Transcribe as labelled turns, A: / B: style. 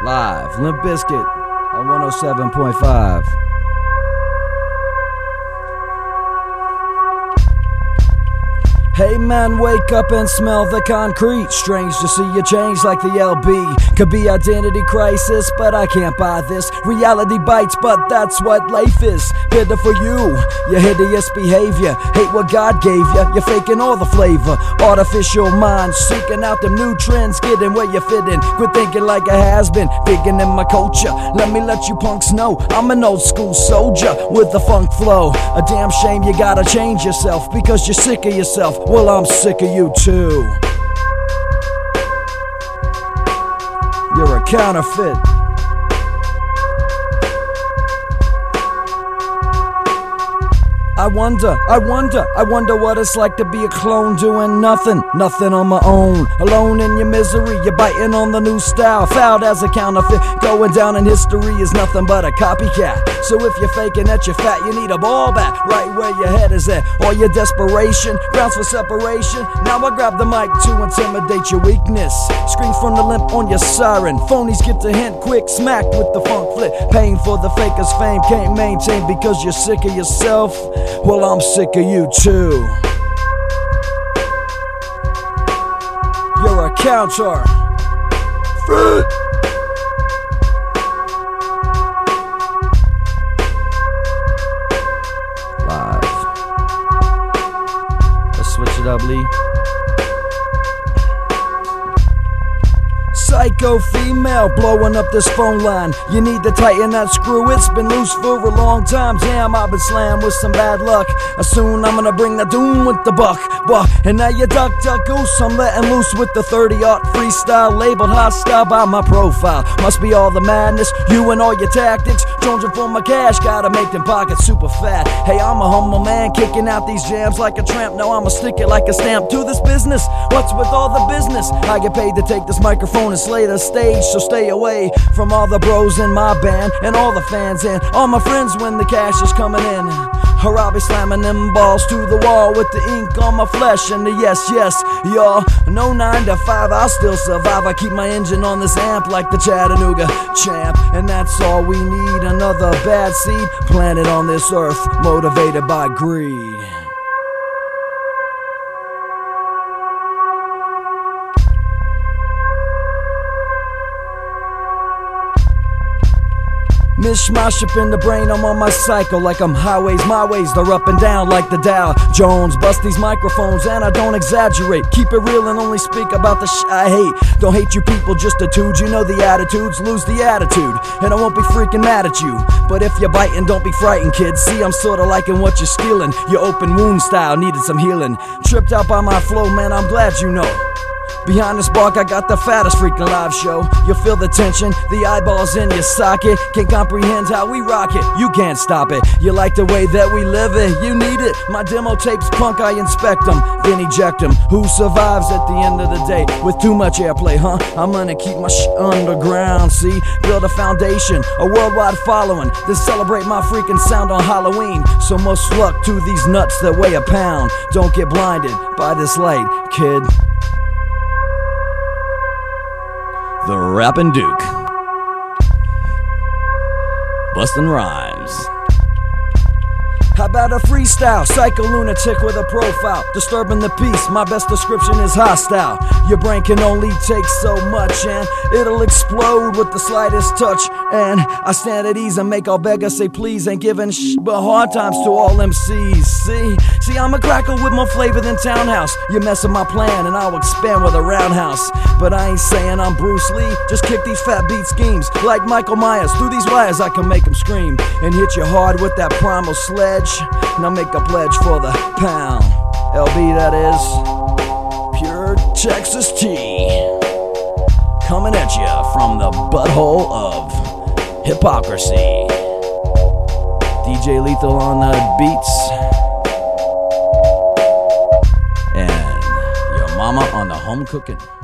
A: Live, Limp Bizkit on 107.5. Hey man, wake up and smell the concrete. Strange to see you change like the LB. Could be identity crisis, but I can't buy this. Reality bites, but that's what life is. Bitter for you, your hideous behavior. Hate what God gave you, you're faking all the flavor. Artificial mind, seeking out them new trends. Getting where you fit in, quit thinking like a has-been. Digging in my culture, let me let you punks know I'm an old school soldier with the funk flow. A damn shame you gotta change yourself because you're sick of yourself. Well, I'm sick of you too. You're a counterfeit. I wonder what it's like to be a clone doing nothing on my own. Alone in your misery, you're biting on the new style. Fouled as a counterfeit, going down in history is nothing but a copycat. So if you're faking that you're fat, you need a ball back right where your head is at. All your desperation, grounds for separation. Now I grab the mic to intimidate your weakness. Screams from the limp on your siren. Phonies get the hint quick, smacked with the funk flip. Paying for the faker's fame, can't maintain because you're sick of yourself. Well, I'm sick of you too. You're a counter. Live. Let's switch it up, Lee. Psycho female blowing up this phone line. You need to tighten that screw, it's been loose for a long time. Damn, I've been slammed with some bad luck. Soon I'm gonna bring the doom with the buck. And now you duck goose, I'm letting loose with the 30-aught freestyle. Labeled hostile by my profile. Must be all the madness, you and all your tactics. Jonesing for my cash, gotta make them pockets super fat. Hey, I'm a humble man, kicking out these jams like a tramp. Now I'ma stick it like a stamp to this business. What's with all the business? I get paid to take this microphone and slay the stage, so stay away from all the bros in my band and all the fans and all my friends when the cash is coming in. Or I'll be slamming them balls to the wall with the ink on my flesh and the yes, y'all. No 9 to 5, I'll still survive. I keep my engine on this amp like the Chattanooga champ. And that's all we need, another bad seed planted on this earth, motivated by greed. Mishmash up in the brain, I'm on my cycle like I'm highways, my ways, they're up and down like the Dow Jones. Bust these microphones and I don't exaggerate. Keep it real and only speak about the I hate. Don't hate you people, just a dude. You know the attitudes, lose the attitude. And I won't be freaking mad at you. But if you're biting, don't be frightened, kids. See, I'm sorta liking what you're stealing. Your open wound style needed some healing. Tripped out by my flow, man, I'm glad you know. Behind this bark, I got the fattest freaking live show. You'll feel the tension, the eyeballs in your socket. Can't comprehend how we rock it, you can't stop it. You like the way that we live it, you need it. My demo tapes punk, I inspect them, then eject them. Who survives at the end of the day with too much airplay, huh? I'm gonna keep my underground, see? Build a foundation, a worldwide following. Then celebrate my freaking sound on Halloween. So much luck to these nuts that weigh a pound. Don't get blinded by this light, kid. The Rappin' Duke, bustin' rhymes. How about a freestyle? Psycho lunatic with a profile, disturbing the peace. My best description is hostile. Your brain can only take so much and it'll explode with the slightest touch. And I stand at ease and make all beggars say please. Ain't giving but hard times to all MCs. See, I'm a cracker with more flavor than Townhouse. You're messing my plan and I'll expand with a roundhouse. But I ain't saying I'm Bruce Lee. Just kick these fat beat schemes like Michael Myers. Through these wires I can make them scream and hit you hard with that primal sledge. Now make a pledge for the pound. LB, that is pure Texas tea. Coming at you from the butthole of hypocrisy. DJ Lethal on the beats. And your mama on the home cooking.